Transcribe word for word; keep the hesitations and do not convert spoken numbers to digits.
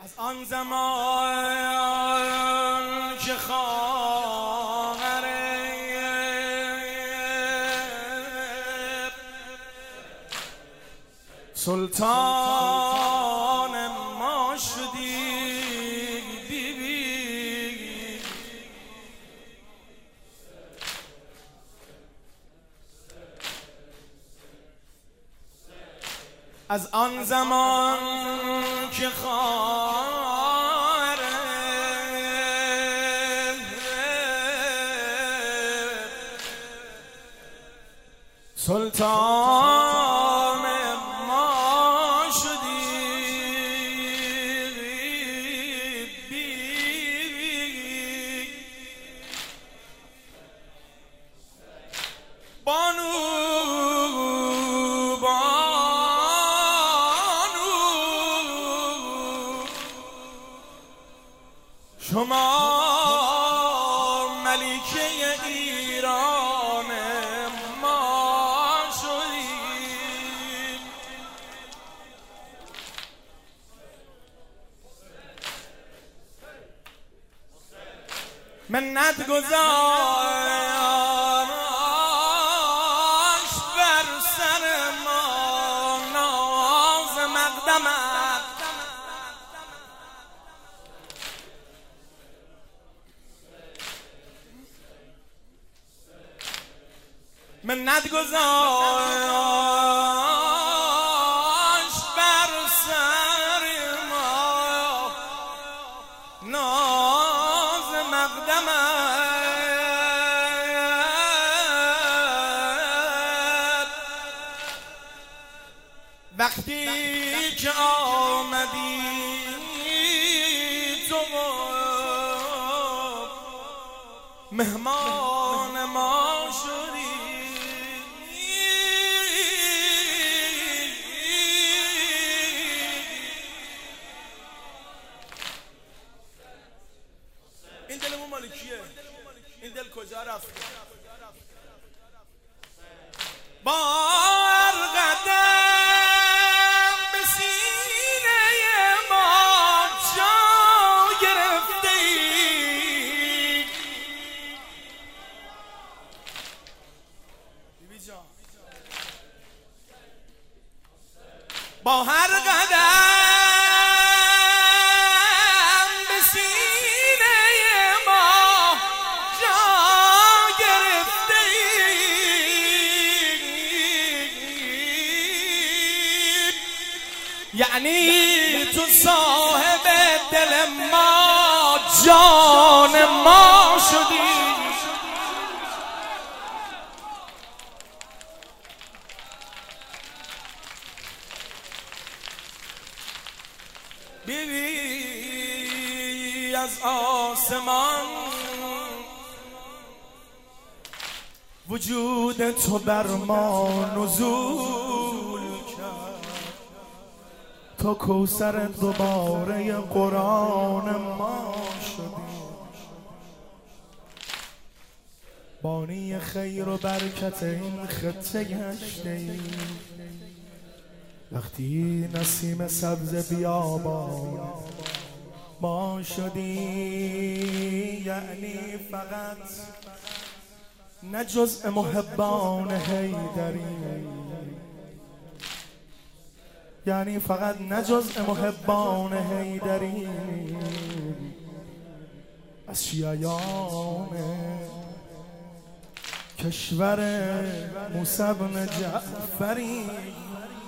از آن زمان که خواهر سلطان ما شدی بی بی، از آن زمان که خواهر سلطان ما شدی بی بی، بانو شما ملکه ایران ما شدید. منت گذاشت بر سر ما ناز مقدمت، منت گذاشت بر سر ما ناز مقدمت، وقتی که آمدی تو مهمان ما شدی. این دلمون مال کیه؟ این دل کجا رفت؟ با هر قدم به سینه ما جا گرفته ای، با هر قدم به سینه ما جا گرفته ای، یعنی تو صاحب دل ما جان ما شدی. بیبی از آسمان وجود تو بر ما نزول کرد، تو کوثر دوباره قرآن ما شدی، بانی خیر و برکت این خطه گشتی. وقتی نسیم سبز بیابان ما شدی، یعنی فقط نه جزء محبان حیدری، یعنی فقط نه جزء محبان حیدری، از شیعیان کشور موسی بن جعفری.